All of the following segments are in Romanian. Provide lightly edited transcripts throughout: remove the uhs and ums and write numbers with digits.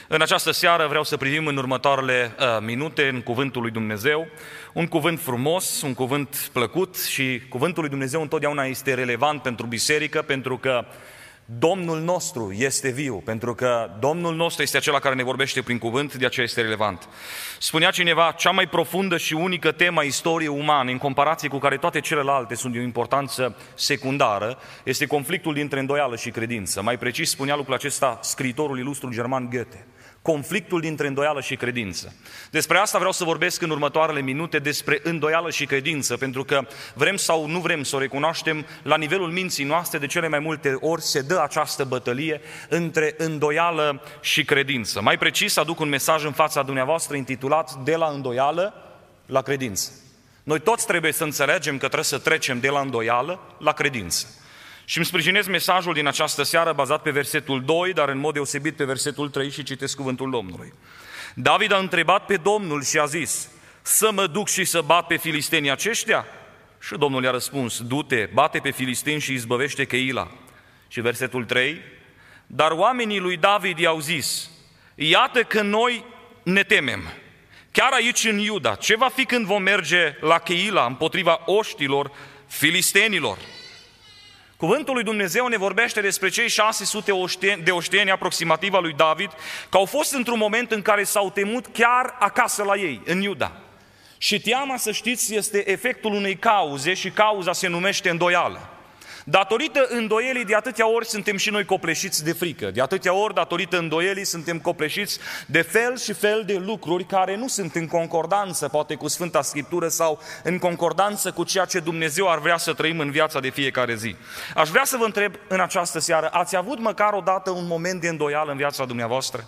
În această seară vreau să privim în următoarele minute în Cuvântul lui Dumnezeu, un cuvânt frumos, un cuvânt plăcut și Cuvântul lui Dumnezeu întotdeauna este relevant pentru biserică, pentru că Domnul nostru este viu, pentru că Domnul nostru este acela care ne vorbește prin cuvânt, de aceea este relevant. Spunea cineva, cea mai profundă și unică temă a istoriei umane, în comparație cu care toate celelalte sunt de o importanță secundară, este conflictul dintre îndoială și credință. Mai precis spunea lucrul acesta scriitorul ilustru german Goethe. Conflictul dintre îndoială și credință. Despre asta vreau să vorbesc în următoarele minute, despre îndoială și credință, pentru că vrem sau nu vrem să o recunoaștem, la nivelul minții noastre de cele mai multe ori se dă această bătălie între îndoială și credință. Mai precis, aduc un mesaj în fața dumneavoastră intitulat De la îndoială la credință. Noi toți trebuie să înțelegem că trebuie să trecem de la îndoială la credință. Și îmi sprijinez mesajul din această seară bazat pe versetul 2, dar în mod deosebit pe versetul 3 și citesc cuvântul Domnului. David a întrebat pe Domnul și a zis, să mă duc și să bat pe filistenii aceștia? Și Domnul i-a răspuns, du-te, bate pe filisteni și izbăvește Cheila. Și versetul 3, dar oamenii lui David i-au zis, iată că noi ne temem. Chiar aici în Iuda, ce va fi când vom merge la Cheila împotriva oștilor filistenilor? Cuvântul lui Dumnezeu ne vorbește despre cei 600 de oșteni aproximativ al lui David, că au fost într-un moment în care s-au temut chiar acasă la ei, în Iuda. Și teama, să știți, este efectul unei cauze și cauza se numește îndoială. Datorită îndoielii, de atâtea ori suntem și noi copleșiți de frică. De atâtea ori, datorită îndoielii, suntem copleșiți de fel și fel de lucruri care nu sunt în concordanță, poate cu Sfânta Scriptură sau în concordanță cu ceea ce Dumnezeu ar vrea să trăim în viața de fiecare zi. Aș vrea să vă întreb în această seară, ați avut măcar odată un moment de îndoială în viața dumneavoastră?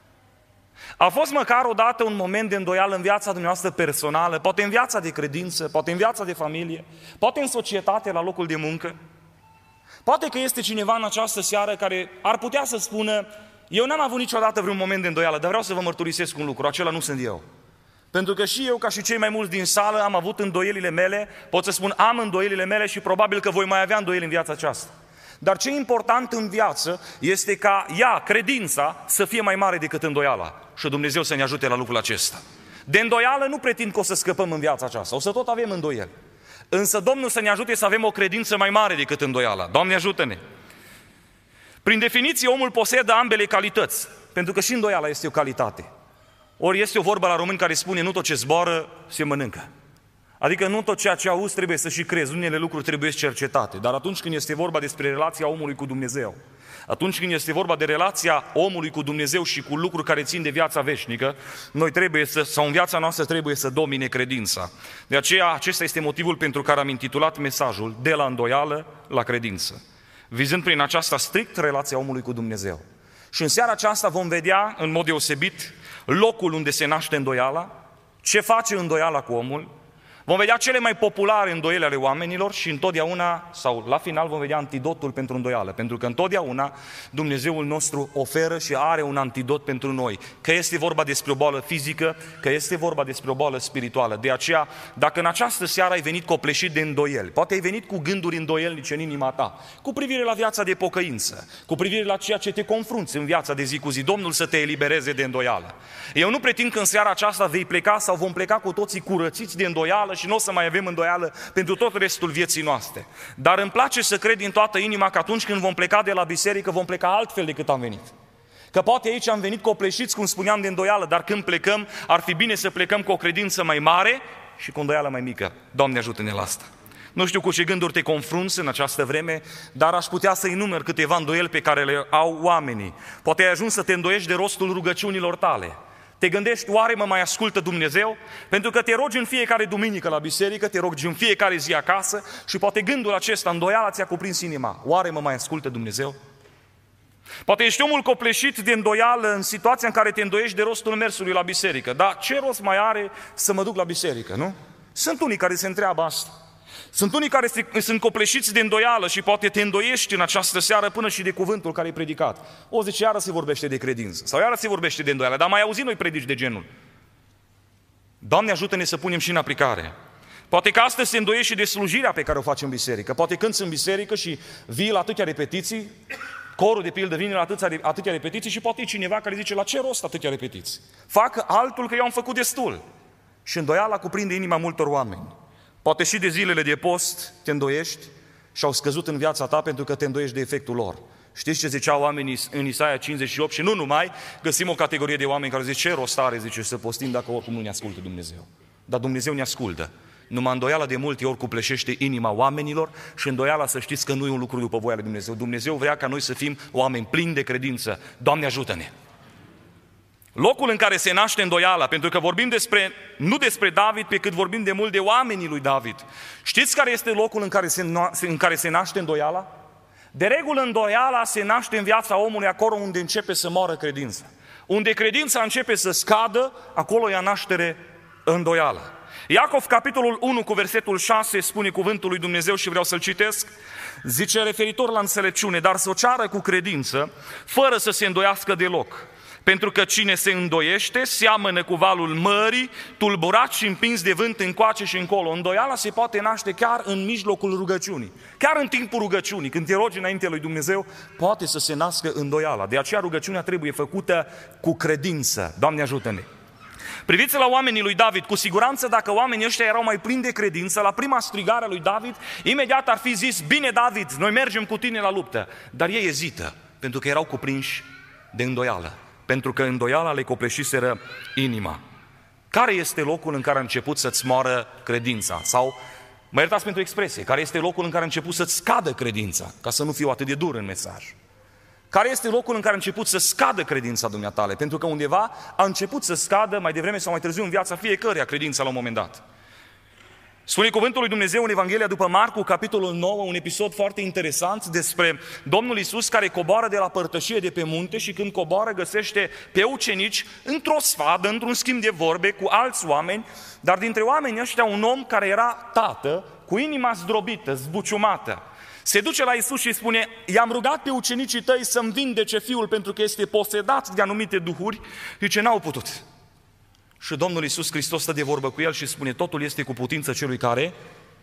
A fost măcar odată un moment de îndoială în viața dumneavoastră personală, poate în viața de credință, poate în viața de familie, poate în societate, la locul de muncă? Poate că este cineva în această seară care ar putea să spună, eu n-am avut niciodată vreun moment de îndoială, dar vreau să vă mărturisesc un lucru, acela nu sunt eu. Pentru că și eu, ca și cei mai mulți din sală, am avut îndoielile mele, pot să spun am îndoielile mele și probabil că voi mai avea îndoieli în viața aceasta. Dar ce e important în viață este ca ea, credința, să fie mai mare decât îndoiala. Și Dumnezeu să ne ajute la lucrul acesta. De îndoială nu pretind că o să scăpăm în viața aceasta, o să tot avem îndoieli. Însă Domnul să ne ajute să avem o credință mai mare decât îndoiala. Doamne, ajută-ne! Prin definiție, omul posedă ambele calități, pentru că și îndoiala este o calitate. Ori este o vorbă la români care spune, nu tot ce zboară se mănâncă. Adică nu tot ceea ce auzi trebuie să și crezi, unele lucruri trebuie cercetate. Dar atunci când este vorba despre relația omului cu Dumnezeu, atunci când este vorba de relația omului cu Dumnezeu și cu lucruri care țin de viața veșnică, noi trebuie sau în viața noastră trebuie să domine credința. De aceea, acesta este motivul pentru care am intitulat mesajul De la îndoială la credință, vizând prin aceasta strict relația omului cu Dumnezeu. Și în seara aceasta vom vedea, în mod deosebit, locul unde se naște îndoiala, ce face îndoiala cu omul. Vom vedea cele mai populare îndoieli ale oamenilor și întotdeauna, sau la final, vom vedea antidotul pentru îndoială. Pentru că întotdeauna Dumnezeul nostru oferă și are un antidot pentru noi. Că este vorba despre o boală fizică, că este vorba despre o boală spirituală. De aceea, dacă în această seară ai venit copleșit de îndoieli, poate ai venit cu gânduri îndoielnice în inima ta, cu privire la viața de pocăință, cu privire la ceea ce te confrunți în viața de zi cu zi, Domnul să te elibereze de îndoială. Eu nu pretind că în seara aceasta vei pleca sau vom pleca cu toții curățiți de îndoială și nu o să mai avem îndoială pentru tot restul vieții noastre. Dar îmi place să cred din toată inima că atunci când vom pleca de la biserică, vom pleca altfel decât am venit. Că poate aici am venit copleșiți, cum spuneam, de îndoială, dar când plecăm, ar fi bine să plecăm cu o credință mai mare și cu o îndoială mai mică. Doamne, ajută-ne la asta! Nu știu cu ce gânduri te confrunți în această vreme, dar aș putea să enumer câteva îndoieli pe care le au oamenii. Poate ai ajuns să te îndoiești de rostul rugăciunilor tale. Te gândești, oare mă mai ascultă Dumnezeu? Pentru că te rogi în fiecare duminică la biserică, te rogi în fiecare zi acasă și poate gândul acesta, îndoiala ți-a cuprins inima. Oare mă mai ascultă Dumnezeu? Poate ești omul copleșit de îndoială în situația în care te îndoiești de rostul mersului la biserică. Dar ce rost mai are să mă duc la biserică, nu? Sunt unii care se întreabă asta. Sunt unii care sunt copleșiți de îndoială și poate te îndoiești în această seară până și de cuvântul care e predicat. O zice, iară se vorbește de credință sau iară se vorbește de îndoială, dar mai auzit noi predici de genul. Doamne, ajută-ne să punem și în aplicare. Poate că astăzi se îndoiești și de slujirea pe care o faci în biserică. Poate cânți în biserică și vii la atâtea repetiții, corul de pildă vine la atâtea repetiții și poate e cineva care zice, la ce rost atâtea repetiții? Fac altul că eu am făcut destul. Și îndoiala cuprinde inima multor oameni. Poate și de zilele de post te îndoiești și au scăzut în viața ta pentru că te îndoiești de efectul lor. Știți ce ziceau oamenii în Isaia 58? Și nu numai, găsim o categorie de oameni care zice, ce rost are, zice, să postim dacă oricum nu ne ascultă Dumnezeu. Dar Dumnezeu ne ascultă. Numai îndoiala de multe ori cupleșește inima oamenilor și îndoiala, să știți că nu e un lucru după voia lui Dumnezeu. Dumnezeu vrea ca noi să fim oameni plini de credință. Doamne, ajută-ne! Locul în care se naște îndoiala, pentru că vorbim nu despre David, pe cât vorbim de mult de oamenii lui David. Știți care este locul în care se naște îndoiala? De regulă, îndoiala se naște în viața omului acolo unde începe să moară credința. Unde credința începe să scadă, acolo ia naștere îndoiala. Iacov, capitolul 1, cu versetul 6, spune cuvântul lui Dumnezeu și vreau să-l citesc. Zice, referitor la înțelepciune, dar să o ceară cu credință, fără să se îndoiască deloc. Pentru că cine se îndoiește, seamănă cu valul mării, tulburat și împins de vânt încoace și încolo. Îndoiala se poate naște chiar în mijlocul rugăciunii. Chiar în timpul rugăciunii, când te rogi înainte lui Dumnezeu, poate să se nască îndoiala. De aceea rugăciunea trebuie făcută cu credință. Doamne, ajută-ne! Priviți la oamenii lui David, cu siguranță dacă oamenii ăștia erau mai plini de credință, la prima strigare a lui David, imediat ar fi zis, bine David, noi mergem cu tine la luptă. Dar ei ezită, pentru că erau cuprinși de îndoială, pentru că îndoiala le copleșiseră inima. Care este locul în care a început să-ți moară credința? Sau, mă iertați pentru expresie, care este locul în care a început să-ți scadă credința? Ca să nu fiu atât de dur în mesaj. Care este locul în care a început să scadă credința dumneatale? Pentru că undeva a început să scadă mai devreme sau mai târziu în viața fiecăruia credința la un moment dat. Spune cuvântul lui Dumnezeu în Evanghelia după Marcu, capitolul 9, un episod foarte interesant despre Domnul Iisus care coboară de la părtășie de pe munte și când coboară găsește pe ucenici într-o sfadă, într-un schimb de vorbe cu alți oameni, dar dintre oamenii ăștia un om care era tată, cu inima zdrobită, zbuciumată. Se duce la Iisus și îi spune, i-am rugat pe ucenicii tăi să-mi vindece fiul pentru că este posedat de anumite duhuri, zice, n-au putut. Și Domnul Iisus Hristos stă de vorbă cu el și spune, totul este cu putință celui care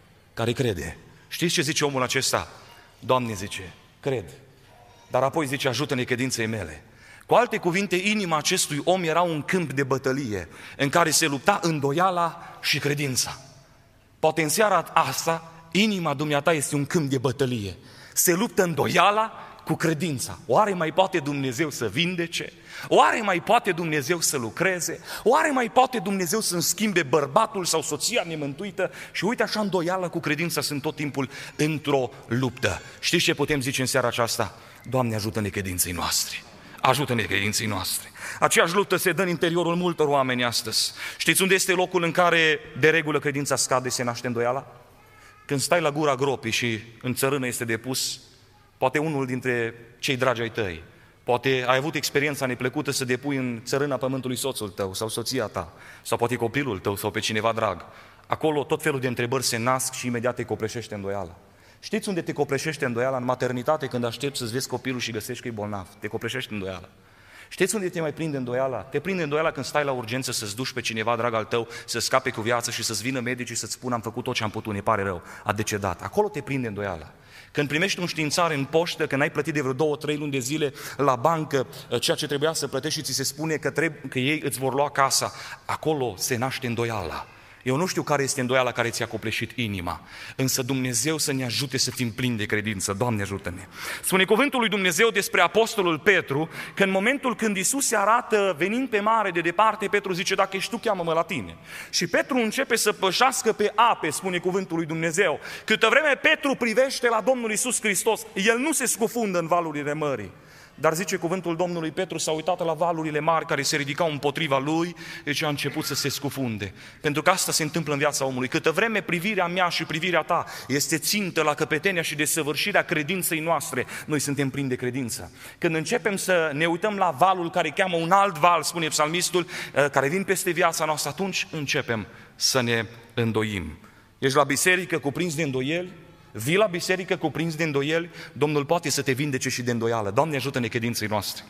crede. Știți ce zice omul acesta? Doamne, zice, cred. Dar apoi zice, ajută-ne credinței mele. Cu alte cuvinte, inima acestui om era un câmp de bătălie în care se lupta îndoiala și credința. Poate în seara asta, inima dumneata este un câmp de bătălie. Se luptă îndoiala cu credința. Oare mai poate Dumnezeu să vindece? Oare mai poate Dumnezeu să lucreze? Oare mai poate Dumnezeu să-mi schimbe bărbatul sau soția nemântuită? Și uite așa, îndoială cu credința sunt tot timpul într-o luptă. Știți ce putem zice în seara aceasta? Doamne, ajută-ne credinței noastre. Ajută-ne credinței noastre. Aceeași luptă se dă în interiorul multor oameni astăzi. Știți unde este locul în care de regulă credința scade, se naște îndoiala? Când stai la gura gropii și în țărână este depus poate unul dintre cei dragi ai tăi, poate ai avut experiența neplăcută să depui în țărâna pământului soțul tău sau soția ta, sau poate copilul tău sau pe cineva drag. Acolo tot felul de întrebări se nasc și imediat te copleșește îndoiala. Știți unde te copleșește îndoiala? În maternitate, când aștepți să-ți vezi copilul și găsești că e bolnav. Te copleșește îndoiala. Știți unde te mai prinde îndoiala? Te prinde îndoiala când stai la urgență să-ți duci pe cineva drag al tău, să scape cu viață și să-ți vină medicii să-ți spună am făcut tot ce am putut, ne pare rău, a decedat. Acolo te prinde îndoiala. Când primești un științare în poștă, când ai plătit de vreo 2-3 luni de zile la bancă ceea ce trebuia să plătești și ți se spune că ei îți vor lua casa, acolo se naște îndoiala. Eu nu știu care este îndoiala care ți-a copleșit inima, însă Dumnezeu să ne ajute să fim plini de credință. Doamne, ajută-ne! Spune cuvântul lui Dumnezeu despre apostolul Petru, că în momentul când Iisus se arată venind pe mare de departe, Petru zice, dacă ești tu, cheamă-mă la tine. Și Petru începe să pășească pe ape, spune cuvântul lui Dumnezeu. Câtă vreme Petru privește la Domnul Iisus Hristos, el nu se scufundă în valurile mării. Dar zice cuvântul Domnului, Petru s-a uitat la valurile mari care se ridicau împotriva lui, deci a început să se scufunde. Pentru că asta se întâmplă în viața omului. Câtă vreme privirea mea și privirea ta este țintă la căpetenia și desăvârșirea credinței noastre, noi suntem plini de credință. Când începem să ne uităm la valul care cheamă un alt val, spune psalmistul, care vin peste viața noastră, atunci începem să ne îndoim. Ești la biserică cuprins de îndoieli? Vii la biserică cuprins de îndoieli, Domnul poate să te vindece și de îndoială. Doamne, ajută-ne credinței noastre.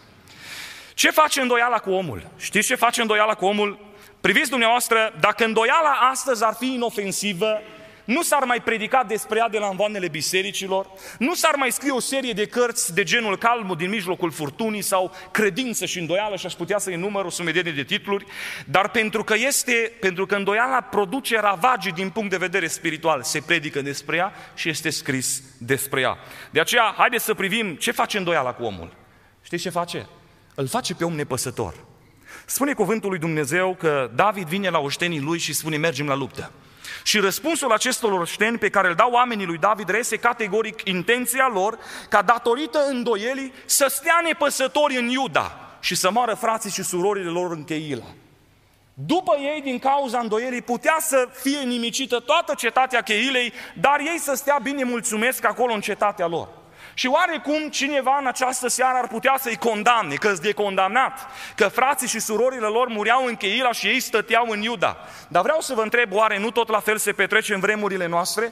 Ce face îndoiala cu omul? Știți ce face îndoiala cu omul? Priviți dumneavoastră, dacă îndoiala astăzi ar fi inofensivă, nu s-ar mai predica despre ea de la învoanele bisericilor, nu s-ar mai scrie o serie de cărți de genul Calmul din mijlocul furtunii sau Credință și îndoială, și aș putea să enumăr o sumedenie de titluri, dar pentru că îndoiala produce ravagii din punct de vedere spiritual, se predică despre ea și este scris despre ea. De aceea, haideți să privim ce face îndoiala cu omul. Știți ce face? Îl face pe om nepăsător. Spune cuvântul lui Dumnezeu că David vine la oștenii lui și spune: mergem la luptă. Și răspunsul acestor oșteni pe care îl dau oamenii lui David reiese categoric intenția lor ca datorită îndoielii să stea nepăsători în Iuda și să moară frații și surorile lor în Cheila. După ei, din cauza îndoielii, putea să fie nimicită toată cetatea Cheilei, dar ei să stea bine mulțumesc acolo în cetatea lor. Și oarecum cineva în această seară ar putea să-i condamne, că-s de condamnat, că frații și surorile lor mureau în Cheila și ei stăteau în Iuda. Dar vreau să vă întreb, oare nu tot la fel se petrece în vremurile noastre?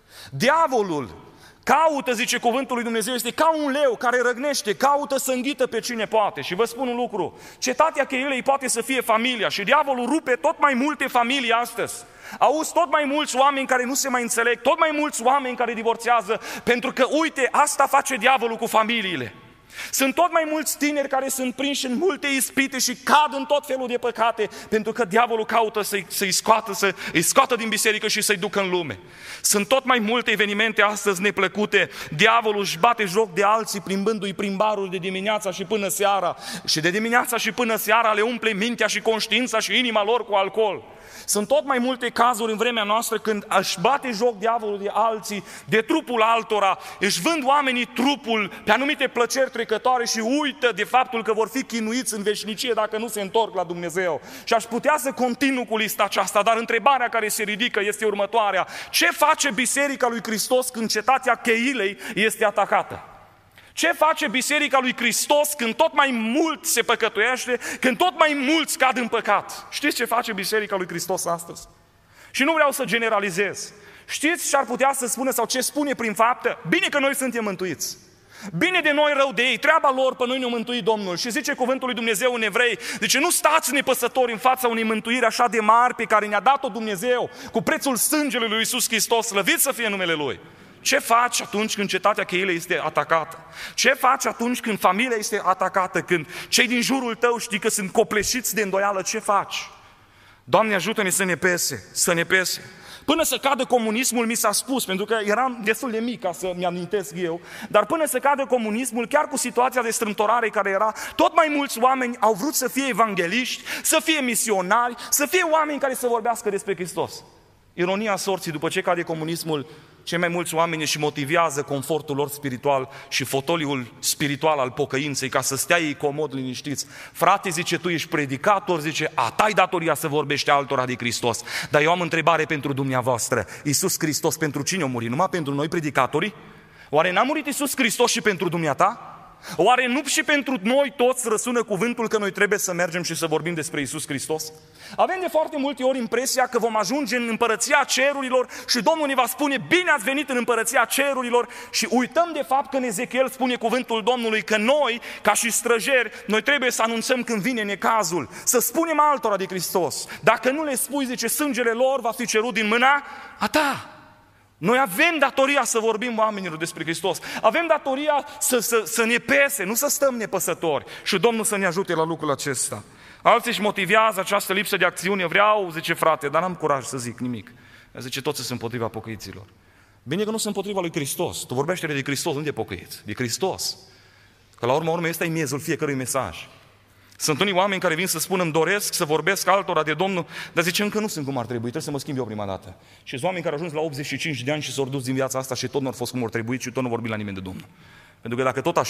Diavolul caută, zice cuvântul lui Dumnezeu, este ca un leu care răgnește, caută să înghită pe cine poate. Și vă spun un lucru, cetatea Cheilei poate să fie familia și diavolul rupe tot mai multe familii astăzi. Auzi tot mai mulți oameni care nu se mai înțeleg, tot mai mulți oameni care divorțează, pentru că, uite, asta face diavolul cu familiile. Sunt tot mai mulți tineri care sunt prinși în multe ispite și cad în tot felul de păcate, pentru că diavolul caută să-i scoată din biserică și să-i ducă în lume. Sunt tot mai multe evenimente astăzi neplăcute, diavolul își bate joc de alții plimbându-i prin baruri de dimineața și până seara, și de dimineața și până seara le umple mintea și conștiința și inima lor cu alcool. Sunt tot mai multe cazuri în vremea noastră când își bate joc diavolul de alții, de trupul altora, își vând oamenii trupul pe anumite plăceri trecătoare și uită de faptul că vor fi chinuiți în veșnicie dacă nu se întorc la Dumnezeu. Și aș putea să continu cu lista aceasta, dar întrebarea care se ridică este următoarea: ce face Biserica lui Hristos când cetatea Cheilei este atacată? Ce face Biserica lui Hristos când tot mai mult se păcătuiește, când tot mai mulți cad în păcat? Știți ce face Biserica lui Hristos astăzi? Și nu vreau să generalizez. Știți ce ar putea să spună sau ce spune prin faptă? Bine că noi suntem mântuiți. Bine de noi, rău de ei, treaba lor, pe noi ne-a mântuit Domnul. Și zice cuvântul lui Dumnezeu în Evrei, zice: nu stați nepăsători în fața unei mântuiri așa de mari pe care ne-a dat-o Dumnezeu cu prețul sângelui lui Iisus Hristos, slăvit să fie numele Lui. Ce faci atunci când cetatea Cheilei este atacată? Ce faci atunci când familia este atacată? Când cei din jurul tău știi că sunt copleșiți de îndoială? Ce faci? Doamne, ajută-ne să ne pese, să ne pese. Până să cadă comunismul, mi s-a spus, pentru că eram destul de mic ca să-mi amintesc eu, dar până să cadă comunismul, chiar cu situația de strâmtorare care era, tot mai mulți oameni au vrut să fie evangeliști, să fie misionari, să fie oameni care să vorbească despre Hristos. Ironia sorții, după ce cade comunismul, cei mai mulți oameni își motivează confortul lor spiritual și fotoliul spiritual al pocăinței ca să stea ei comod liniștiți. Frate, zice, tu ești predicator, zice, a ta-i datoria să vorbești altora de Hristos. Dar eu am întrebare pentru dumneavoastră. Iisus Hristos pentru cine a murit? Numai pentru noi predicatorii? Oare n-a murit Iisus Hristos și pentru dumneata? Oare nu și pentru noi toți răsună cuvântul că noi trebuie să mergem și să vorbim despre Iisus Hristos? Avem de foarte multe ori impresia că vom ajunge în împărăția cerurilor și Domnul ne va spune: bine ați venit în împărăția cerurilor, și uităm de fapt că în Ezechiel spune cuvântul Domnului că noi, ca și străjeri, noi trebuie să anunțăm când vine necazul, să spunem altora de Hristos. Dacă nu le spui, zice, sângele lor va fi cerut din mâna a ta. Noi avem datoria să vorbim oamenilor despre Hristos. Avem datoria să ne pese, nu să stăm nepăsători. Și Domnul să ne ajute la lucrul acesta. Alții își motivează această lipsă de acțiune. Vreau, zice, frate, dar n-am curaj să zic nimic. Zice, toți sunt împotriva pocăiților. Bine că nu sunt împotriva lui Hristos. Tu vorbește de Hristos, nu de pocăiți, de Hristos. Că la urmă ăsta e miezul fiecărui mesaj. Sunt unii oameni care vin să spună: îmi doresc să vorbesc altora de Domnul, dar zice, încă nu sunt cum ar trebui, trebuie să mă schimb eu prima dată. Și sunt oameni care au ajuns la 85 de ani și s-au dus din viața asta și tot nu au fost cum ar trebui și tot nu vorbim la nimeni de Domnul. Pentru că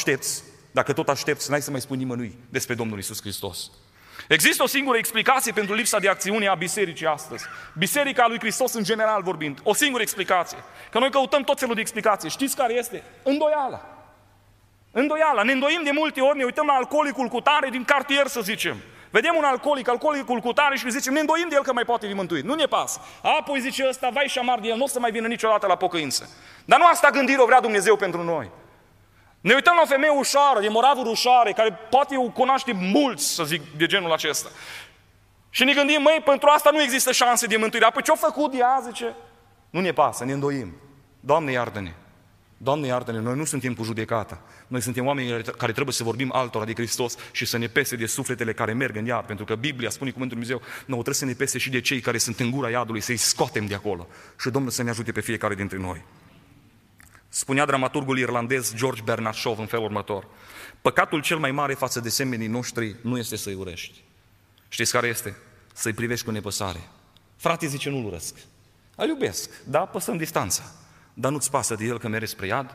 dacă tot aștepți, n-ai să mai spui nimănui despre Domnul Iisus Hristos. Există o singură explicație pentru lipsa de acțiune a bisericii astăzi. Biserica lui Hristos în general vorbind. O singură explicație. Că noi căutăm tot felul de explicații. Știți care este? Îndoiala. Îndoiala. Ne îndoim de multe ori, ne uităm la alcoolicul cutare din cartier, să zicem. Vedem un alcoolicul cutare și zicem, ne îndoim de el că mai poate fi mântuit. Nu ne pasă. Apoi zice ăsta, vai și amar de el, nu o să mai vină niciodată la pocăință. Dar nu asta gândire o vrea Dumnezeu pentru noi. Ne uităm la o femeie ușoară, de moravuri ușoare, care poate o cunoaște mulți, să zic, de genul acesta. Și ne gândim, măi, pentru asta nu există șanse de mântuire. Apoi ce-a făcut ea, zice? Nu ne pasă, ne îndoim. Doamne, iartă-ne! Doamne, iartă-ne! Noi nu suntem cu judecata. Noi suntem oameni care trebuie să vorbim altora de Hristos și să ne pese de sufletele care merg în iad. Pentru că Biblia spune cuvântul Lui Dumnezeu, nouă trebuie să ne pese și de cei care sunt în gura iadului, să-i scoatem de acolo. Și Domnul să ne ajute pe fiecare dintre noi. Spunea dramaturgul irlandez George Bernard Shaw în felul următor: păcatul cel mai mare față de semenii noștri nu este să-i urăști. Știți care este? Să-i privești cu nepăsare. Frate, zice, nu-l urăsc. Îl iubesc, da, păsăm distanța. Dar nu-ți pasă de el că mergi spre iad?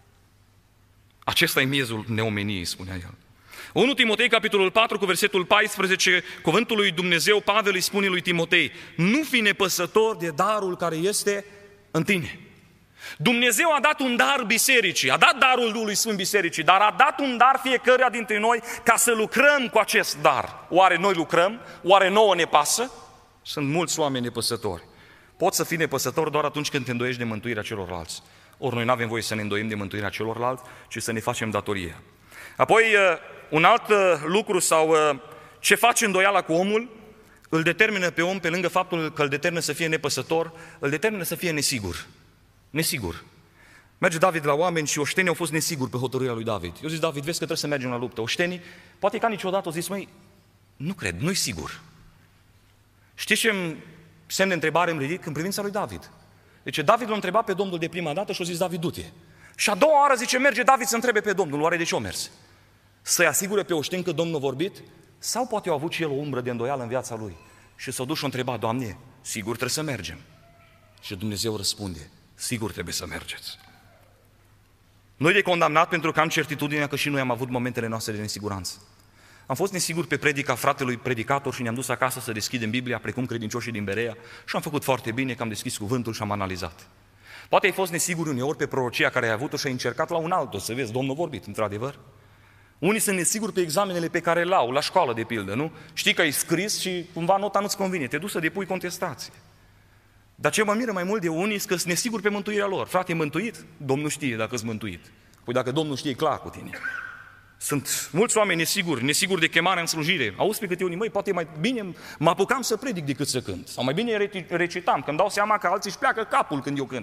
Acesta e miezul neomeniei, spunea el. 1 Timotei, capitolul 4, cu versetul 14, cuvântul lui Dumnezeu, Pavel îi spune lui Timotei: nu fi nepăsător de darul care este în tine. Dumnezeu a dat un dar bisericii, a dat darul Duhului Sfânt bisericii, dar a dat un dar fiecăruia dintre noi ca să lucrăm cu acest dar. Oare noi lucrăm? Oare nouă ne pasă? Sunt mulți oameni nepăsători. Poți să fii nepăsător doar atunci când te îndoiești de mântuirea celorlalți. Ori noi nu avem voie să ne îndoim de mântuirea celorlalți, ci să ne facem datoria. Apoi, un alt lucru sau ce face îndoiala cu omul, îl determină pe om, pe lângă faptul că îl determină să fie nepăsător, îl determină să fie nesigur. Nesigur. Merge David la oameni și oștenii au fost nesiguri pe hotărârea lui David. Eu zic: David, vezi că trebuie să mergem la luptă. Oștenii, poate ca niciodată, au zis: măi, nu cred, nu-i sigur. Știți ce semn de întrebare îmi ridic în privința lui David? Deci David l-a întrebat pe Domnul de prima dată și a zis: David, du-te. Și a doua oară, zice, merge David să întrebe pe Domnul: oare de ce o mers? Să-i asigure pe oșteni că Domnul a vorbit? Sau poate a avut și el o umbră de îndoială în viața lui? Și s-a dus și a întrebat: Doamne, sigur trebuie să mergem? Și Dumnezeu răspunde: sigur trebuie să mergeți. Noi de condamnat pentru că am certitudinea că și noi am avut momentele noastre de nesiguranță. Am fost nesigur pe predica fratelui predicator și ne-am dus acasă să deschidem Biblia, precum credincioșii din Berea, și am făcut foarte bine că am deschis cuvântul și am analizat. Poate ai fost nesigur uneori pe prorocia care ai avut-o și ai încercat la un altul să vezi, Domnul a vorbit, într-adevăr. Unii sunt nesiguri pe examenele pe care le au, la școală de pildă, nu? Știi că ai scris și cumva nota nu-ți convine, te duci să depui contestație. Dar ce mă miră mai mult de unii este că sunt nesiguri pe mântuirea lor. Frate, e mântuit? Domnul știe dacă ești mântuit. Păi dacă Domnul știe, e clar cu tine. Sunt mulți oameni nesiguri de chemarea în slujire. Auzi pe câte unii: măi, poate mai bine mă apucam să predic decât să cânt. Sau mai bine recitam, că îmi dau seama că alții își pleacă capul când eu cânt.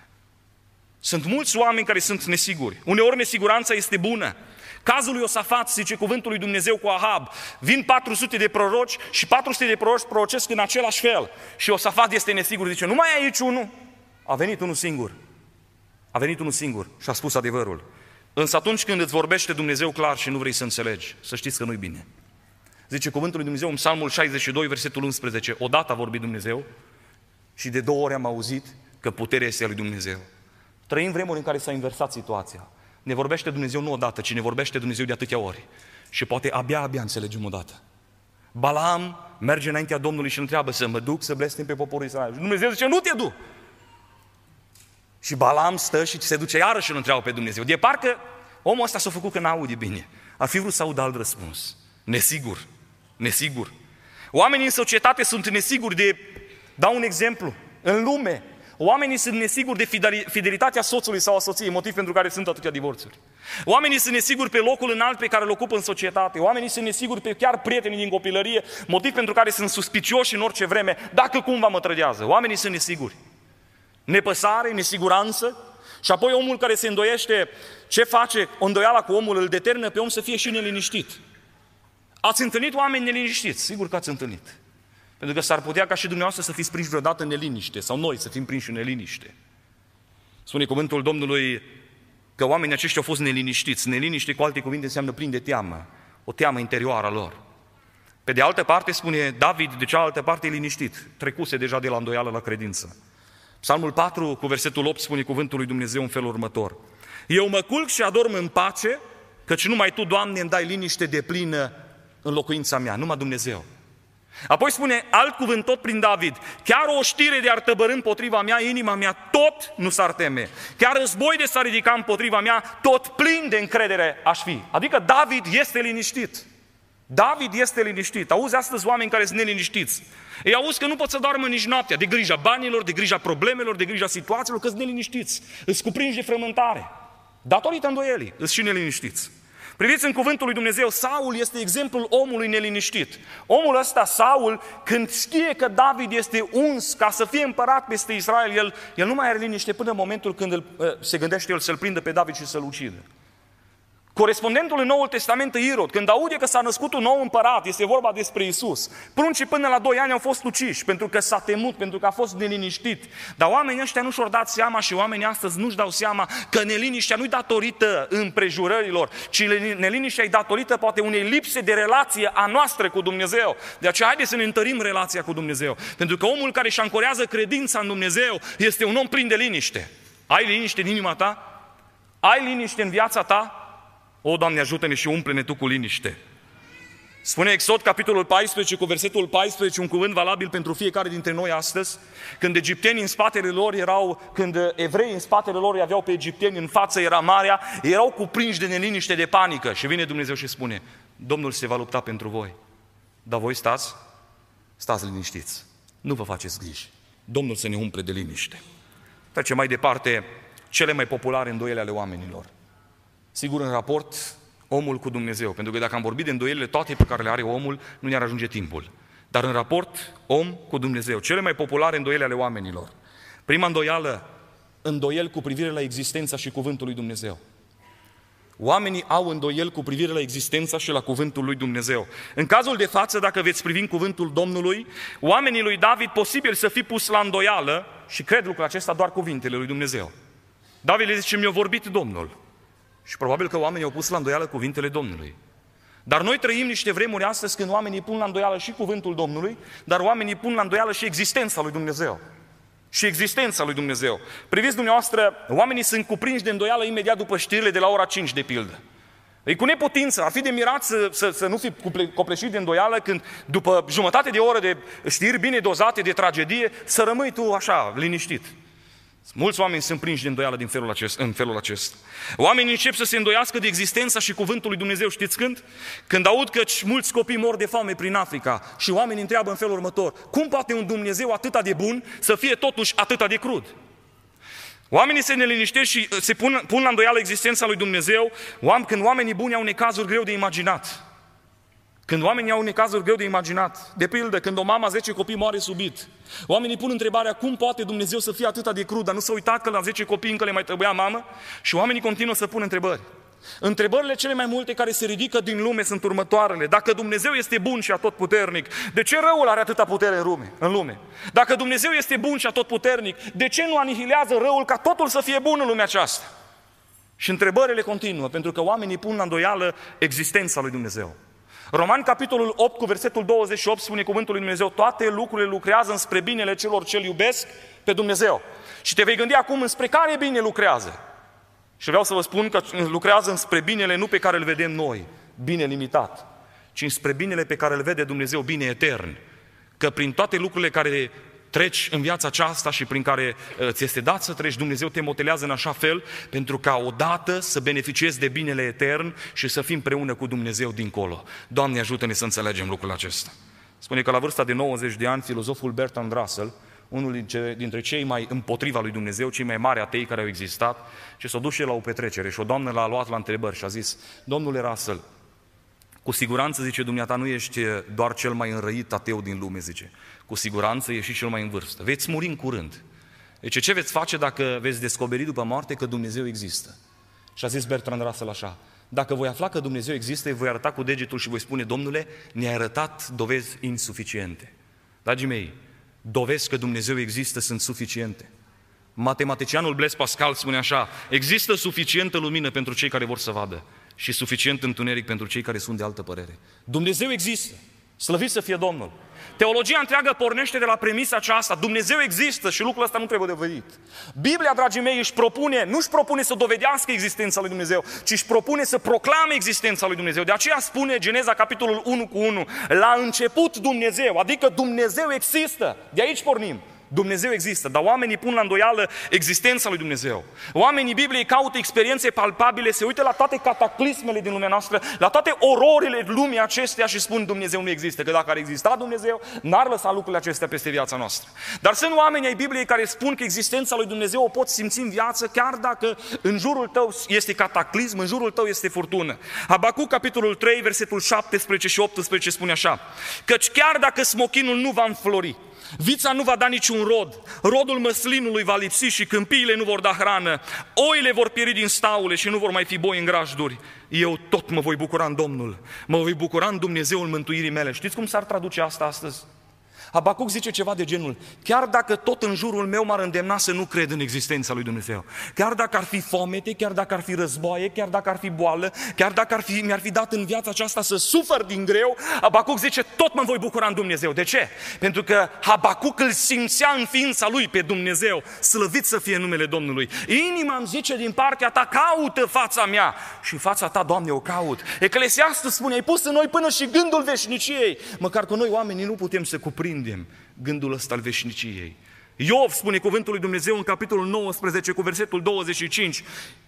Sunt mulți oameni care sunt nesiguri. Uneori nesiguranța este bună. Cazul lui Iosafat, zice cuvântul lui Dumnezeu cu Ahab: vin 400 de proroci și 400 de proroci prorocesc în același fel. Și Iosafat este nesigur, zice: nu mai e aici unul? A venit unul singur. A venit unul singur și a spus adevărul. Însă atunci când îți vorbește Dumnezeu clar și nu vrei să înțelegi, să știți că nu-i bine. Zice cuvântul lui Dumnezeu în Psalmul 62, versetul 11: odată a vorbit Dumnezeu și de 2 ori am auzit că puterea este a lui Dumnezeu. Trăim vremuri în care s-a inversat situația. Ne vorbește Dumnezeu nu odată, ci ne vorbește Dumnezeu de atâtea ori. Și poate abia înțelegem odată. Balaam merge înaintea Domnului și îl întreabă: să mă duc să blestem pe poporul Israel? Și Dumnezeu zice: nu te du! Și Balaam stă și se duce iarăși și îl întreabă pe Dumnezeu. De parcă omul ăsta s-a făcut că n-aude bine. Ar fi vrut să audă alt răspuns. Nesigur. Nesigur. Oamenii în societate sunt nesiguri de... Dau un exemplu. În lume, oamenii sunt nesiguri de fidelitatea soțului sau a soției, motiv pentru care sunt atâtea divorțuri. Oamenii sunt nesiguri pe locul înalt pe care îl ocupă în societate. Oamenii sunt nesiguri pe chiar prietenii din copilărie, motiv pentru care sunt suspicioși în orice vreme, dacă cumva mă trădează. Oamenii sunt nesiguri. Nepăsare, nesiguranță. Și apoi omul care se îndoiește, ce face? O îndoială cu omul îl determină pe om să fie și neliniștit. Ați întâlnit oameni neliniștiți? Sigur că ați întâlnit. Pentru că s-ar putea ca și dumneavoastră să fiți prinși vreodată în neliniște, sau noi să fim prinși în neliniște. Spune cuvântul Domnului că oamenii aceștia au fost neliniștiți. Neliniște, cu alte cuvinte, înseamnă plin de teamă, o teamă interioară a lor. Pe de altă parte, spune David, de cealaltă parte e liniștit, trecuse deja de la îndoială la credință. Psalmul 4, cu versetul 8, spune cuvântul lui Dumnezeu în felul următor: eu mă culc și adorm în pace, căci numai Tu, Doamne, îmi dai liniște deplină în locuința mea, numai Dumnezeu. Apoi spune alt cuvânt tot prin David: chiar o știre de ar tăbărî împotriva mea, inima mea tot nu s-ar teme. Chiar război de s-ar ridica împotriva mea, tot plin de încredere aș fi. Adică David este liniștit. David este liniștit. Auzi astăzi oameni care sunt neliniștiți. Ei auzi că nu pot să doarmă nici noaptea, de grija banilor, de grija problemelor, de grija situațiilor, că sunt neliniștiți. Îți cuprinși de frământare. Datorită îndoielii, îți și neliniștiți. Priviți în cuvântul lui Dumnezeu, Saul este exemplul omului neliniștit. Omul ăsta, Saul, când știe că David este uns ca să fie împărat peste Israel, el nu mai are liniște până în momentul când se gândește el să-l prindă pe David și să-l ucidă. Corespondentul în Noul Testament, Irod, când aude că s-a născut un nou împărat, este vorba despre Iisus, pruncii până la 2 ani au fost uciși, pentru că s-a temut, pentru că a fost neliniștit. Dar oamenii ăștia nu și-au dat seama și oamenii astăzi nu-și dau seama că neliniștea nu-i datorită împrejurărilor, ci neliniștea e datorită poate unei lipse de relație a noastră cu Dumnezeu. De aceea haideți să ne întărim relația cu Dumnezeu. Pentru că omul care își ancorează credința în Dumnezeu este un om plin de liniște. Ai liniște în inima ta? Ai liniște în viața ta? O, Doamne, ajută-ne și umple-ne Tu cu liniște. Spune Exod, capitolul 14, cu versetul 14, un cuvânt valabil pentru fiecare dintre noi astăzi, când egiptenii în spatele lor când evreii în spatele lor aveau pe egipteni, în față era marea, erau cuprinși de neliniște, de panică. Și vine Dumnezeu și spune, Domnul se va lupta pentru voi, dar voi stați liniștiți, nu vă faceți griji. Domnul să ne umple de liniște. Trecem mai departe, cele mai populare îndoieli ale oamenilor. Sigur, în raport, omul cu Dumnezeu. Pentru că dacă am vorbit de îndoielile toate pe care le are omul, nu ne-ar ajunge timpul. Dar în raport, om cu Dumnezeu. Cele mai populare îndoieli ale oamenilor. Prima îndoială, îndoieli cu privire la existența și cuvântul lui Dumnezeu. Oamenii au îndoieli cu privire la existența și la cuvântul lui Dumnezeu. În cazul de față, dacă veți privi în cuvântul Domnului, oamenii lui David posibil să fi pus la îndoială, și cred lucrul acesta doar cuvintele lui Dumnezeu. David le zice, mi-a vorbit Domnul. Și probabil că oamenii au pus la îndoială cuvintele Domnului. Dar noi trăim niște vremuri astăzi când oamenii pun la îndoială și cuvântul Domnului, dar oamenii pun la îndoială și existența lui Dumnezeu. Și existența lui Dumnezeu. Priviți dumneavoastră, oamenii sunt cuprinși de îndoială imediat după știrile de la ora 5, de pildă. E cu neputință, ar fi de mirat să nu fi copleșit de îndoială când după jumătate de oră de știri bine dozate de tragedie, să rămâi tu așa, liniștit. Mulți oameni sunt prinși de îndoială în felul acesta. Oamenii încep să se îndoiască de existența și cuvântul lui Dumnezeu. Știți când? Când aud că mulți copii mor de foame prin Africa și oamenii întreabă în felul următor, cum poate un Dumnezeu atât de bun să fie totuși atât de crud? Oamenii se neliniștesc și se pun la îndoială existența lui Dumnezeu când oamenii buni au necazuri greu de imaginat. Când oamenii au necazuri greu de imaginat, de pildă, când o mamă a 10 copii moare subit, oamenii pun întrebarea, cum poate Dumnezeu să fie atât de crud, dar nu s-a uitat că la 10 copii încă le mai trebuia mamă? Și oamenii continuă să pună întrebări. Întrebările cele mai multe care se ridică din lume sunt următoarele. Dacă Dumnezeu este bun și atotputernic, de ce răul are atâta putere în lume? Dacă Dumnezeu este bun și atotputernic, de ce nu anihilează răul ca totul să fie bun în lumea aceasta? Și întrebările continuă, pentru că oamenii pun la îndoială existența lui Dumnezeu. Romani, capitolul 8, cu versetul 28, spune cuvântul lui Dumnezeu, toate lucrurile lucrează înspre binele celor ce-L iubesc pe Dumnezeu. Și te vei gândi acum înspre care bine lucrează. Și vreau să vă spun că lucrează înspre binele nu pe care îl vedem noi, bine limitat, ci înspre binele pe care îl vede Dumnezeu, bine etern. Că prin toate lucrurile care treci în viața aceasta și prin care ți este dat să treci, Dumnezeu te modelează în așa fel pentru ca odată să beneficiezi de binele etern și să fim împreună cu Dumnezeu dincolo. Doamne, ajută-ne să înțelegem lucrul acesta. Spune că la vârsta de 90 de ani, filozoful Bertrand Russell, unul dintre cei mai împotriva lui Dumnezeu, cei mai mari atei care au existat, și s-a dus și la o petrecere și o doamnă l-a luat la întrebări și a zis, domnule Russell, cu siguranță, zice, dumneata nu ești doar cel mai înrăit ateu din lume, zice. Cu siguranță ești și cel mai în vârstă. Veți muri în curând. Deci ce veți face dacă veți descoperi după moarte că Dumnezeu există? Și a zis Bertrand Russell așa, dacă voi afla că Dumnezeu există, voi arăta cu degetul și voi spune, Domnule, ne-ai arătat dovezi insuficiente. Dragii mei, dovezi că Dumnezeu există sunt suficiente. Matematicianul Blaise Pascal spune așa, există suficientă lumină pentru cei care vor să vadă și suficient întuneric pentru cei care sunt de altă părere. Dumnezeu există. Slăvit să fie Domnul. Teologia întreagă pornește de la premisa aceasta. Dumnezeu există și lucrul ăsta nu trebuie dovedit. Biblia, dragii mei, nu își propune să dovedească existența lui Dumnezeu, ci își propune să proclame existența lui Dumnezeu. De aceea spune Geneza, capitolul 1:1, la început Dumnezeu, adică Dumnezeu există. De aici pornim. Dumnezeu există, dar oamenii pun la îndoială existența lui Dumnezeu. Oamenii Bibliei caută experiențe palpabile, se uită la toate cataclismele din lumea noastră, la toate ororile lumii acesteia și spun Dumnezeu nu există, că dacă ar exista Dumnezeu, n-ar lăsa lucrurile acestea peste viața noastră. Dar sunt oameni ai Bibliei care spun că existența lui Dumnezeu o poți simți în viață, chiar dacă în jurul tău este cataclism, în jurul tău este furtună. Habacuc, capitolul 3, versetul 17 și 18 spune așa: căci chiar dacă smochinul nu va înflori, vița nu va da niciun rod, rodul măslinului va lipsi și câmpiile nu vor da hrană, oile vor pieri din staule și nu vor mai fi boi în grajduri, eu tot mă voi bucura în Domnul, mă voi bucura în Dumnezeul mântuirii mele. Știți cum s-ar traduce asta astăzi? Habacuc zice ceva de genul: chiar dacă tot în jurul meu m-ar îndemna să nu cred în existența lui Dumnezeu, chiar dacă ar fi foamete, chiar dacă ar fi războaie, chiar dacă ar fi boală, chiar dacă mi-ar fi dat în viața aceasta să sufăr din greu, Habacuc zice, tot mă voi bucura în Dumnezeu. De ce? Pentru că Habacuc îl simțea în ființa lui pe Dumnezeu, slăvit să fie numele Domnului. Inima îmi zice din partea ta, caută fața mea și fața ta, Doamne, o caut. Eclesiastul spune, ai pus în noi până și gândul veșniciei, măcar că noi oamenii nu putem să cuprindem gândul ăsta al veșniciei. Iov spune cuvântul lui Dumnezeu în capitolul 19 cu versetul 25.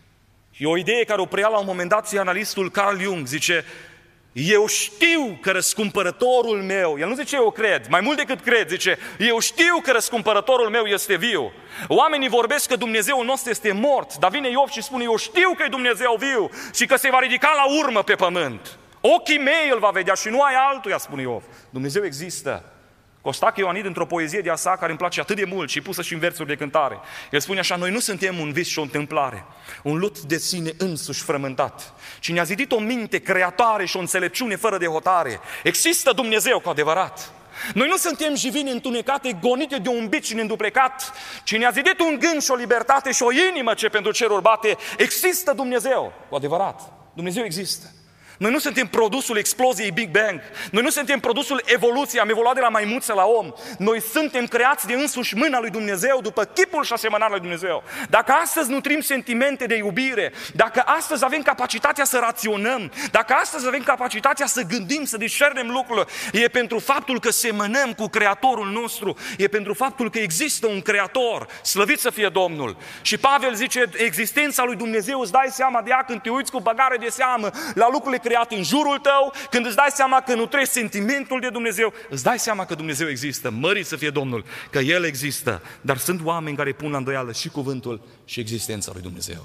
E o idee care o preia la un moment dat psihanalistul Carl Jung, zice: eu știu că răscumpărătorul meu, el nu zice eu cred, mai mult decât cred, zice eu știu că răscumpărătorul meu este viu. Oamenii vorbesc că Dumnezeul nostru este mort, dar vine Iov și spune eu știu că e Dumnezeu viu și că se va ridica la urmă pe pământ. Ochii mei îl va vedea și nu ai altuia, spune Iov. Dumnezeu există. Costache Ioanid, într-o poezie de-a sa, care îmi place atât de mult și pusă și în versuri de cântare, el spune așa: noi nu suntem un vis și o întâmplare, un lut de sine însuși frământat, ci ne-a zidit o minte creatoare și o înțelepciune fără de hotare. Există Dumnezeu cu adevărat. Noi nu suntem jivini întunecate, gonite de un bici neînduplecat, ci ne-a zidit un gând și o libertate și o inimă ce pentru ceruri bate. Există Dumnezeu cu adevărat. Dumnezeu există. Noi nu suntem produsul exploziei Big Bang. Noi nu suntem produsul evoluției, am evoluat de la maimuță la om. Noi suntem creați de însuși mâna lui Dumnezeu, după chipul și asemănarea lui Dumnezeu. Dacă astăzi nutrim sentimente de iubire, dacă astăzi avem capacitatea să raționăm, dacă astăzi avem capacitatea să gândim, să discernem lucrurile, e pentru faptul că semănăm cu Creatorul nostru, e pentru faptul că există un Creator, slăvit să fie Domnul. Și Pavel zice, existența lui Dumnezeu îți dai seama de ea când te uiți cu băgare de seamă la lucrurile creat în jurul tău, când îți dai seama că nu treci sentimentul de Dumnezeu, îți dai seama că Dumnezeu există, mărit să fie Domnul, că El există. Dar sunt oameni care pun la îndoială și cuvântul și existența lui Dumnezeu.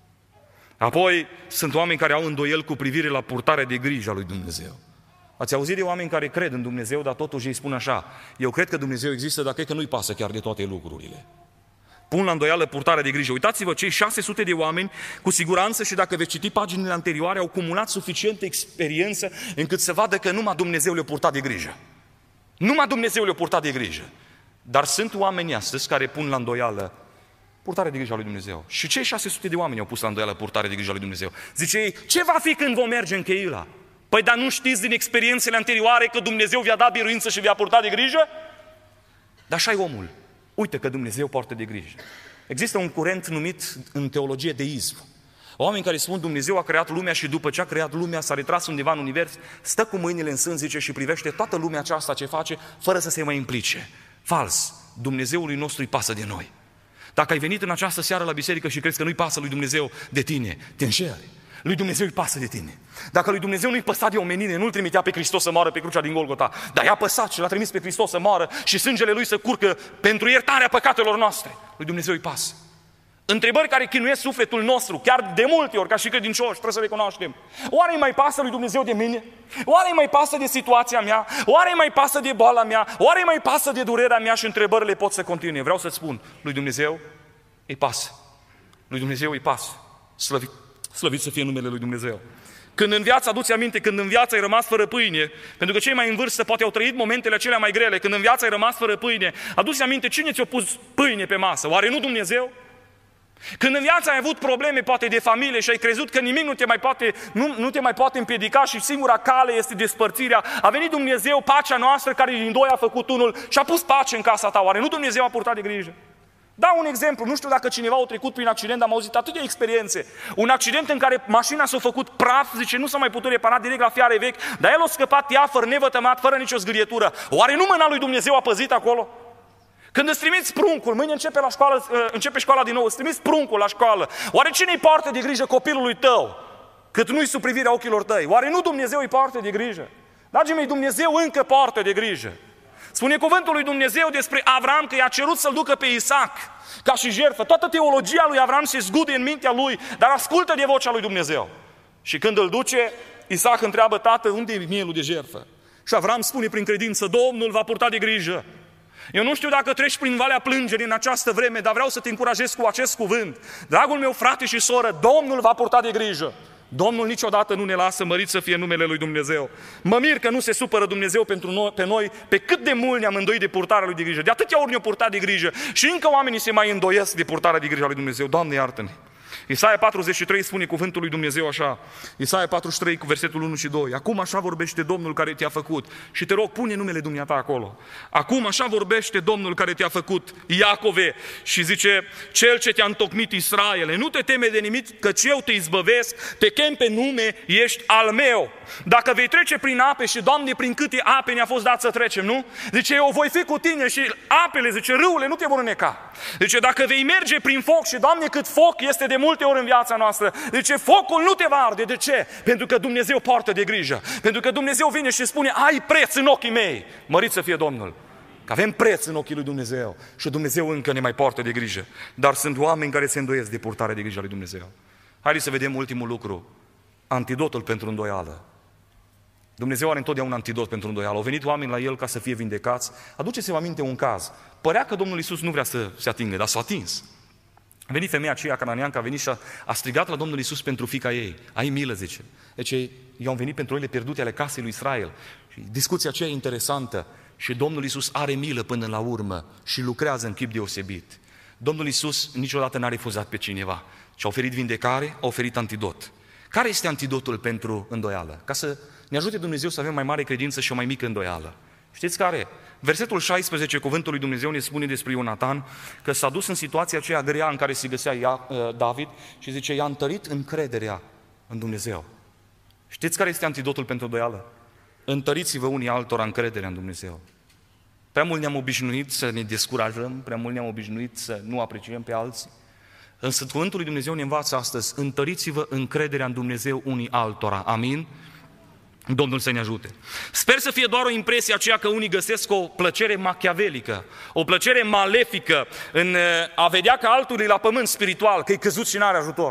Apoi sunt oameni care au îndoieli cu privire la purtarea de grijă a lui Dumnezeu. Ați auzit de oameni care cred în Dumnezeu, dar totuși îi spun așa: eu cred că Dumnezeu există, dar cred că nu-i pasă chiar de toate lucrurile. Pun la îndoială purtarea de grijă. Uitați-vă, cei 600 de oameni, cu siguranță, și dacă veți citi paginile anterioare, au cumulat suficientă experiență încât să vadă că numai Dumnezeu le-a purtat de grijă. Numai Dumnezeu le-a purtat de grijă. Dar sunt oameni astăzi care pun la îndoială purtarea de grijă a lui Dumnezeu. Și cei 600 de oameni au pus la îndoială purtarea de grijă a lui Dumnezeu. Zice ei, ce va fi când vom merge în Cheila? Păi dar nu știți din experiențele anterioare că Dumnezeu vi-a dat biruință și vi-a purtat de grijă? Dar așa e omul. Uite că Dumnezeu poartă de grijă. Există un curent numit în teologie deism. Oameni care spun Dumnezeu a creat lumea și după ce a creat lumea s-a retras undeva în univers, stă cu mâinile în sân, zice, și privește toată lumea aceasta ce face fără să se mai implice. Fals. Dumnezeului nostru îi pasă de noi. Dacă ai venit în această seară la biserică și crezi că nu-i pasă lui Dumnezeu de tine, te înșeli. Lui Dumnezeu îi pasă de tine. Dacă lui Dumnezeu nu-i păsa de omenire, nu-L trimitea pe Hristos să moară pe crucea din Golgota, dar i-a păsat și L-a trimis pe Hristos să moară și sângele Lui să curcă pentru iertarea păcatelor noastre. Lui Dumnezeu îi pasă. Întrebări care chinuiesc sufletul nostru, chiar de multe ori, ca și credincioși, trebuie să recunoaștem. Oare îi mai pasă lui Dumnezeu de mine? Oare îi mai pasă de situația mea? Oare îi mai pasă de boala mea? Oare îi mai pasă de durerea mea? Și întrebările pot să continue. Vreau să-ți spun, lui Dumnezeu îi pasă. Lui Dumnezeu îi pasă. Slăvit să fie numele lui Dumnezeu. Când în viață, aduți aminte, când în viață ai rămas fără pâine, pentru că cei mai în vârstă poate au trăit momentele acelea mai grele, când în viață ai rămas fără pâine, aduți aminte cine ți-a pus pâine pe masă? Oare nu Dumnezeu? Când în viață ai avut probleme poate de familie și ai crezut că nimic nu te mai poate împiedica și singura cale este despărțirea, a venit Dumnezeu, pacea noastră care din doi a făcut unul și a pus pace în casa ta. Oare nu Dumnezeu a purtat de grijă? Dau un exemplu, nu știu dacă cineva a trecut prin accident, am auzit atâtea experiențe. Un accident în care mașina s-a făcut praf, zice, nu s-a mai putut repara direct la fiare vechi, dar el a scăpat teafăr, nevătămat, fără nicio zgârietură. Oare nu mâna lui Dumnezeu a păzit acolo? Când îți trimiți pruncul, mâine începe școala din nou, îți trimiți pruncul la școală, oare cine-i poartă de grijă copilului tău? Cât nu-i sub privirea ochilor tăi. Oare nu Dumnezeu îi poartă de grijă? Dragii mei, Dumnezeu încă poartă de grijă. Spune cuvântul lui Dumnezeu despre Avram că i-a cerut să-l ducă pe Isaac ca și jertfă. Toată teologia lui Avram se zgude în mintea lui, dar ascultă de vocea lui Dumnezeu. Și când îl duce, Isaac întreabă: tată, unde e mielul de jertfă? Și Avram spune prin credință: Domnul va purta de grijă. Eu nu știu dacă treci prin valea plângerii în această vreme, dar vreau să te încurajez cu acest cuvânt. Dragul meu frate și soră, Domnul va purta de grijă. Domnul niciodată nu ne lasă, mărit să fie numele lui Dumnezeu. Mă mir că nu se supără Dumnezeu pe noi, pe cât de mult ne-am îndoit de purtarea lui de grijă. De atâtea ori ne-a purtat de grijă și încă oamenii se mai îndoiesc de purtarea de grijă a lui Dumnezeu. Doamne, iartă-ne! Isaia 43 spune cuvântul lui Dumnezeu așa, Isaia 43 cu versetul 1 și 2. Acum așa vorbește Domnul care te-a făcut. Și te rog, pune numele dumneata acolo. Acum așa vorbește Domnul care te-a făcut, Iacove, și zice: Cel ce te-a întocmit, Israele, nu te teme de nimic, căci eu te izbăvesc, te chem pe nume, ești al meu. Dacă vei trece prin ape, și Doamne, prin câte ape ne-a fost dat să trecem, nu? Zice: eu voi fi cu tine și apele, zice, râurile nu te vor îneca. Zice: dacă vei merge prin foc, și Doamne, cât foc este de multe ori în viața noastră, zice, focul nu te va arde. De ce? Pentru că Dumnezeu poartă de grijă. Pentru că Dumnezeu vine și spune: ai preț în ochii mei. Mărit să fie Domnul. Că avem preț în ochii lui Dumnezeu și Dumnezeu încă ne mai poartă de grijă. Dar sunt oameni care se îndoiesc de purtarea de grijă a lui Dumnezeu. Haideți să vedem ultimul lucru. Antidotul pentru îndoială. Dumnezeu are întotdeauna un antidot pentru îndoială. Au venit oameni la El ca să fie vindecați. Aduceți-vă aminte un caz. Părea că Domnul Iisus nu vrea să se atingă, dar s-a atins. A venit femeia aceea cananeancă, a venit și a strigat la Domnul Iisus pentru fiica ei. Ai milă, zice. Deci i-au venit pentru ele pierdute ale casei lui Israel. Și discuția aceea e interesantă. Și Domnul Iisus are milă până la urmă și lucrează în chip deosebit. Domnul Iisus niciodată n-a refuzat pe cineva. Și a oferit vindecare, a oferit antidot. Care este antidotul pentru îndoială? Ca să ne ajute Dumnezeu să avem mai mare credință și o mai mică îndoială. Știți care? Versetul 16, cuvântul lui Dumnezeu ne spune despre Ionatan că s-a dus în situația aceea grea în care se găsea David și zice: i-a întărit încrederea în Dumnezeu. Știți care este antidotul pentru îndoială? Întăriți-vă unii altora încrederea în Dumnezeu. Prea mult ne-am obișnuit să ne descurajăm, prea mult ne-am obișnuit să nu apreciem pe alții. Însă cuvântul lui Dumnezeu ne învață astăzi: întăriți-vă încrederea în Dumnezeu unii altora. Amin? Domnul să ne ajute. Sper să fie doar o impresie aceea că unii găsesc o plăcere machiavelică, o plăcere malefică în a vedea că altul e la pământ spiritual, că e căzut și n-are ajutor.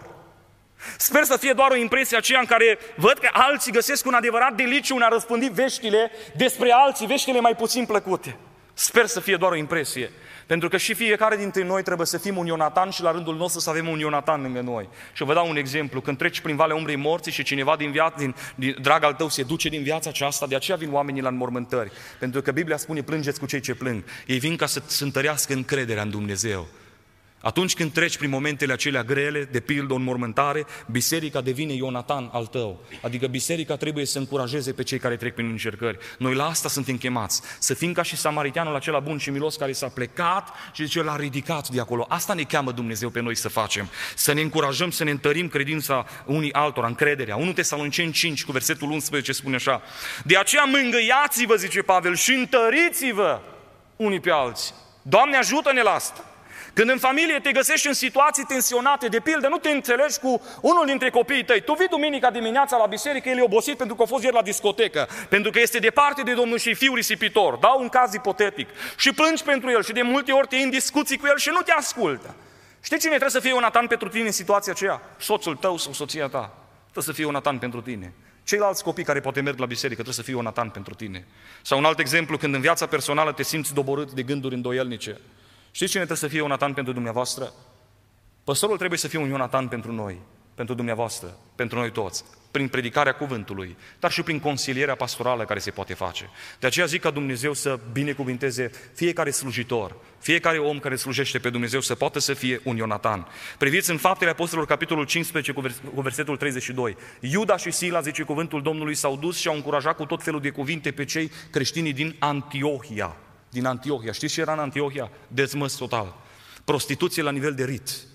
Sper să fie doar o impresie aceea în care văd că alții găsesc un adevărat deliciu în a răspândi veștile despre alții, veștile mai puțin plăcute. Sper să fie doar o impresie. Pentru că și fiecare dintre noi trebuie să fim un Ionatan și la rândul nostru să avem un Ionatan lângă noi. Și vă dau un exemplu. Când treci prin valea umbrei morții și cineva din drag al tău se duce din viața aceasta, de aceea vin oamenii la înmormântări. Pentru că Biblia spune: plângeți cu cei ce plâng. Ei vin ca să întărească încrederea în Dumnezeu. Atunci când treci prin momentele acelea grele, de pildă o înmormântare, biserica devine Ionatan al tău. Adică biserica trebuie să încurajeze pe cei care trec prin încercări. Noi la asta suntem chemați, să fim ca și samariteanul acela bun și milos care s-a plecat și zice: l-a ridicat de acolo. Asta ne cheamă Dumnezeu pe noi să facem, să ne încurajăm, să ne întărim credința unii altora, încrederea. 1 Tesaloniceni 5 cu versetul 11 spune așa: de aceea mângâiați-vă, zice Pavel, și întăriți-vă unii pe alții. Doamne, ajută-ne la asta! Când în familie te găsești în situații tensionate, de pildă, nu te înțelegi cu unul dintre copiii tăi, tu vii duminica dimineața la biserică, el e obosit pentru că a fost ieri la discotecă, pentru că este departe de Domnul și e fiul risipitor, dau un caz ipotetic, și plângi pentru el și de multe ori te iei în discuții cu el și nu te ascultă. Știi cine trebuie să fie Ionatan pentru tine în situația aceea? Soțul tău sau soția ta. Trebuie să fie Ionatan pentru tine. Ceilalți copii care poate merg la biserică trebuie să fie Ionatan pentru tine. Sau un alt exemplu, când în viața personală te simți doborât de gânduri îndoielnice. Știți cine trebuie să fie Ionatan pentru dumneavoastră? Păstorul trebuie să fie un Ionatan pentru noi, pentru dumneavoastră, pentru noi toți, prin predicarea cuvântului, dar și prin consilierea pastorală care se poate face. De aceea zic ca Dumnezeu să binecuvinteze fiecare slujitor, fiecare om care slujește pe Dumnezeu să poată să fie un Ionatan. Priviți în Faptele Apostolilor, capitolul 15, cu versetul 32. Iuda și Sila, zice cuvântul Domnului, s-au dus și au încurajat cu tot felul de cuvinte pe cei creștini din Antiohia. Din Antiohia. Știți ce era în Antiohia? Dezmăț total. Prostituție la nivel de rit.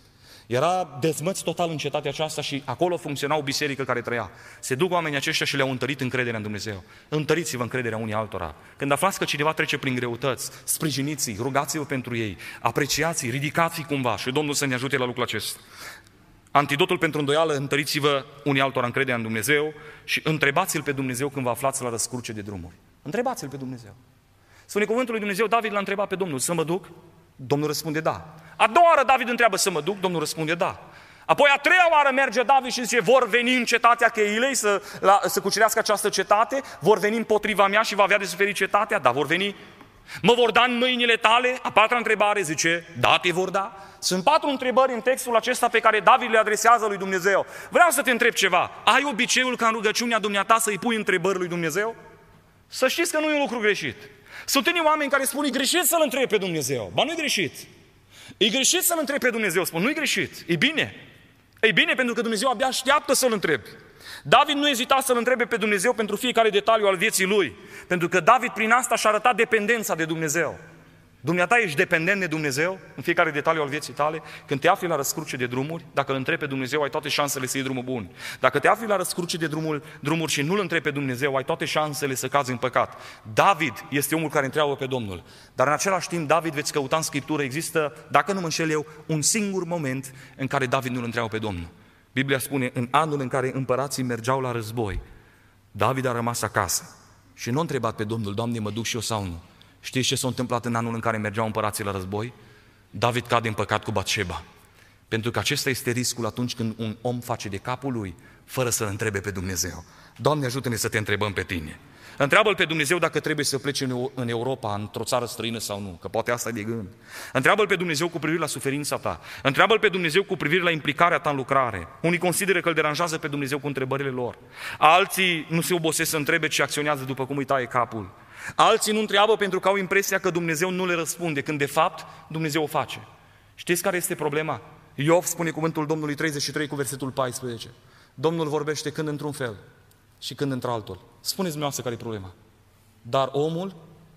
Era dezmăț total în cetatea aceasta și acolo funcționa o biserică care trăia. Se duc oamenii aceștia și le-au întărit încrederea în Dumnezeu. Întăriți-vă încrederea unii altora. Când aflați că cineva trece prin greutăți, sprijiniți-i, rugați-vă pentru ei, apreciați-i, ridicați-i cumva și Domnul să ne ajute la lucrul acesta. Antidotul pentru îndoială, întăriți-vă unii altora încrederea în Dumnezeu și întrebați-L pe Dumnezeu când vă aflați la răscruce de drumuri. Întrebați-L pe Dumnezeu. Spune cuvântul lui Dumnezeu, David l-a întrebat pe Domnul, să mă duc? Domnul răspunde da. A doua oară David întreabă să mă duc, Domnul răspunde da. Apoi a treia oară merge David și zice, vor veni în cetatea Cheilei să cucerească această cetate, vor veni împotriva mea și va avea de suferit cetatea? Da, vor veni. Mă vor da în mâinile tale? A patra întrebare zice, da, te vor da. Sunt 4 întrebări în textul acesta pe care David le adresează lui Dumnezeu. Vreau să te întreb ceva. Ai obiceiul ca în rugăciunea dumneata să-i pui întrebări lui Dumnezeu? Să știți că nu e un lucru greșit. Sunt unii oameni care spun, e greșit să-L întrebi pe Dumnezeu. Ba nu-i greșit. E greșit să-L întrebi pe Dumnezeu. Spun, nu-i greșit. E bine. E bine pentru că Dumnezeu abia așteaptă să-L întrebi. David nu ezita să-L întrebe pe Dumnezeu pentru fiecare detaliu al vieții lui. Pentru că David prin asta și-a arătat dependența de Dumnezeu. Dumneata ești dependent de Dumnezeu în fiecare detaliu al vieții tale. Când te afli la răscruce de drumuri, dacă îl întrebi pe Dumnezeu, ai toate șansele să iei drumul bun. Dacă te afli la răscruce de drumuri și nu îl întrebi pe Dumnezeu, ai toate șansele să cazi în păcat. David este omul care întreabă pe Domnul. Dar în același timp, David, veți căuta în Scriptură, există, dacă nu mă înșel eu, un singur moment în care David nu îl întreabă pe Domnul. Biblia spune, în anul în care împărații mergeau la război, David a rămas acasă și nu a întrebat pe Domnul, Doamne, mă duc și eu sau nu? Știți ce s-a întâmplat în anul în care mergeau împărații la război? David cade în păcat cu Batșeba. Pentru că acesta este riscul atunci când un om face de capul lui, fără să-L întrebe pe Dumnezeu. Doamne, ajută-ne să te întrebăm pe tine. Întreabă-L pe Dumnezeu dacă trebuie să pleci în Europa, într-o țară străină sau nu, că poate asta e de gând. Întreabă-L pe Dumnezeu cu privire la suferința ta. Întreabă-L pe Dumnezeu cu privire la implicarea ta în lucrare. Unii consideră că îl deranjează pe Dumnezeu cu întrebările lor. Alții nu se obosesc să întrebe, ci acționează după cum îi taie capul. Alții nu întreabă pentru că au impresia că Dumnezeu nu le răspunde, când de fapt Dumnezeu o face. Știți care este problema? Iov spune cuvântul Domnului 33 cu versetul 14. Domnul vorbește când într-un fel și când într-altul. Spuneți dumneavoastră care e problema. Dar omul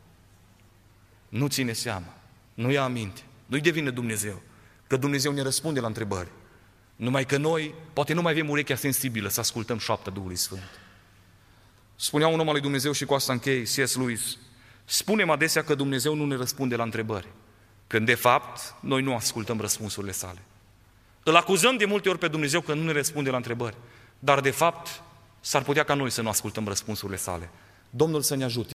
nu ține seama, nu ia aminte, nu-i devine Dumnezeu, că Dumnezeu ne răspunde la întrebări. Numai că noi poate nu mai avem urechea sensibilă să ascultăm șoapta Duhului Sfânt. Spunea un om al lui Dumnezeu și cu asta închei, C.S. Lewis, spunem adesea că Dumnezeu nu ne răspunde la întrebări, când de fapt noi nu ascultăm răspunsurile sale. Îl acuzăm de multe ori pe Dumnezeu că nu ne răspunde la întrebări, dar de fapt s-ar putea ca noi să nu ascultăm răspunsurile sale. Domnul să ne ajute.